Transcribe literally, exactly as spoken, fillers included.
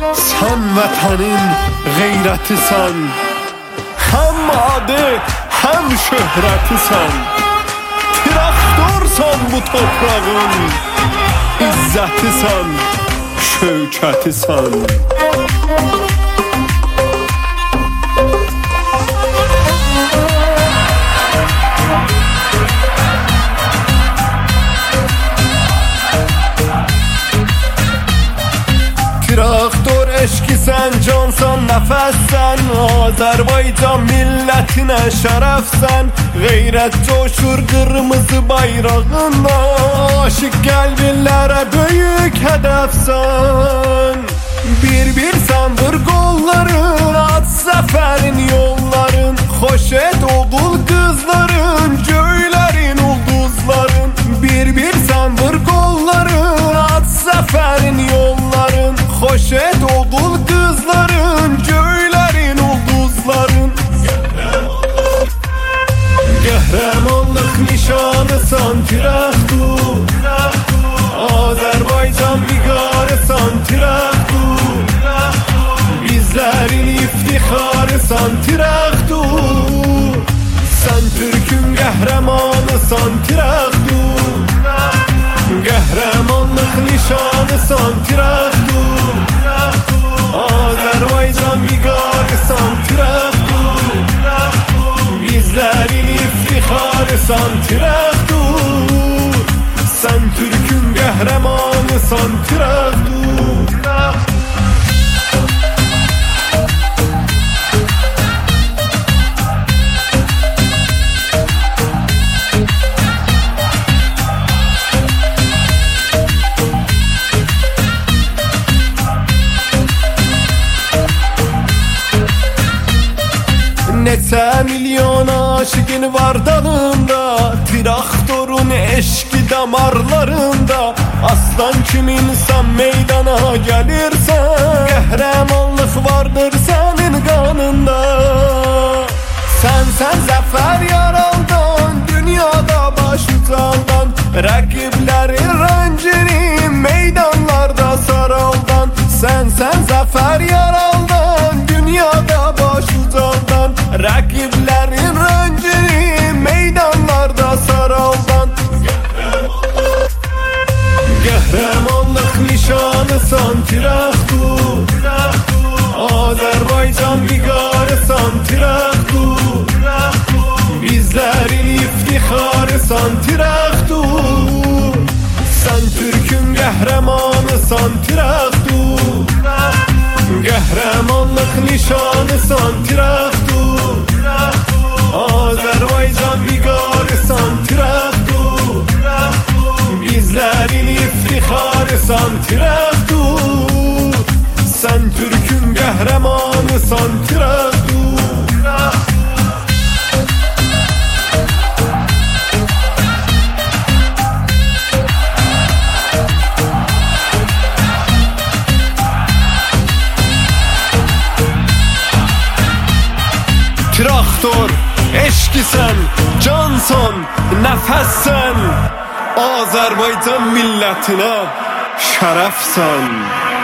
Sen vatanın gayretisan, hem adı hem şöhretisan. Traktorsan bu toprağın, izzetisan, şövketisan. Traktör eşki sen, cansan, nefessen. Azerbaycan milletine şerefsen. Gayret coşur kırmızı bayrağında. Aşık kalbinlere büyük hedefsen. Bir bir sandır kolların, at seferin yolların. Hoş et oğul kızların, cöylerin ulduzların. Bir bir sandır kolların, at seferin yolların. Hoş et oğul kızların, cöylerin ulduzların. Qəhrəmanlıq nişanısan, Tiraktu. Azerbaycan vigarısan, Tiraktu. Bizlerin iftixarısan, Tiraktu. Sen Türk'ün qəhrəmanısan, Tiraktu. Qəhrəmanlıq nişanısan, Tiraktu. Azerbaycan vigarısan, Tiraktu. Bizlerin iftixarısan, Tiraktu. Sen Türk'ün qəhrəmanısan, Tiraktu. Neçə milyon aşıqın var dalında, Traktorun eşki damarlarında. Aslan kiminsən meydana gəlirsən, qəhrəmanlıq vardır sənin qanında. Sən sən zəfər yaraldan, dünyada baş ucaldan. Rəqiblərin rəncini meydanlarda saraldan. Sən sən zəfər yaraldan, dünyada baş ucaldan. Rəqiblərin rəncini meydanlarda saraldan. Qəhrəmanlıq nişanısan, Tiraktu. Azerbaycan vigarısan, Tiraktu. Bizlerin iftixarısan, Tiraktu. Sen Türk'ün qəhrəmanısan, Tiraktu. Qəhrəmanlıq nişanısan, Tiraktu. Azerbaycan vigarısan, Tiraktu. Bizlerin iftixarısan, Tiraktu. Sen Türk'ün qəhrəmanısan, Tiraktu. Traktor eşki sen, cansan, nefessen. Azerbaycan milletine şerefsen.